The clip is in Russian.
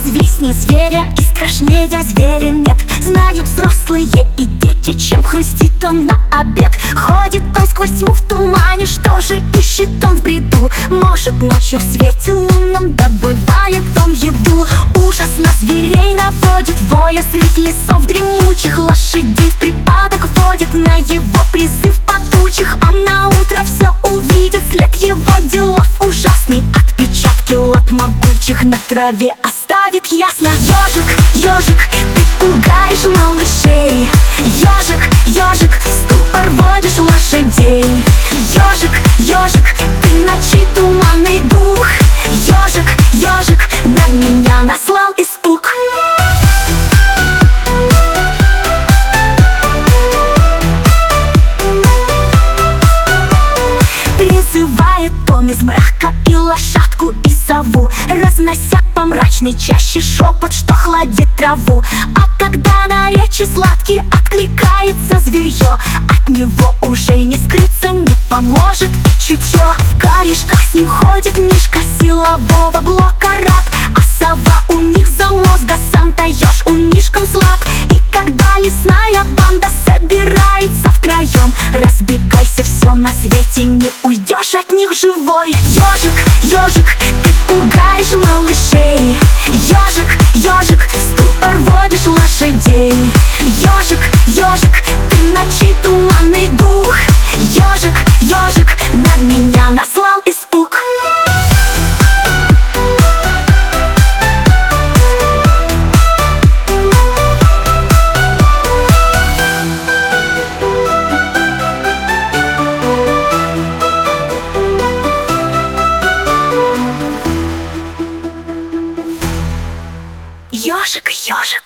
Известнее зверя и страшнее зверя нет. Знают взрослые и дети, чем хрустит он на обед. Ходит он сквозь тьму в тумане, что же ищет он в бреду? Может, ночью в свете лунном добывает он еду. Ужас на зверей наводит, воя среди лесов дремучих. Лошадей в припадок вводит, на его призыв падучих. Он на утро все увидит, след его делов ужасный. Отпечатки лап могучих на траве оставит ясно. Ежик, ежик, ты пугаешь малышей. Ежик, ежик, в ступор вводишь лошадей. Ежик, ежик, ты ночи туманный дух. Ежик, ежик, на меня наслал испуг. Призывает он из мрака и лошадку, и сову, разнося по мрачной чаще шепот, что хладит траву. А когда на речи сладкие откликается зверье, от него уже не скрыться, не поможет и чутье. В корешках с ним ходит Мишка, силового блока раб. А сова у них за мозга, сам-то еж у Мишкам слаб. И когда лесная банда собирается втроем, разбегайся, все на свете, не уйдешь от них живой. Ежик, ежик, ты пугаешь малышей. Ежик, ежик, в ступор вводишь лошадей. Ежик, ежик, ты ночи туманный дух. Ежик, ежик, на меня наслал испуг. Ежик, ежик,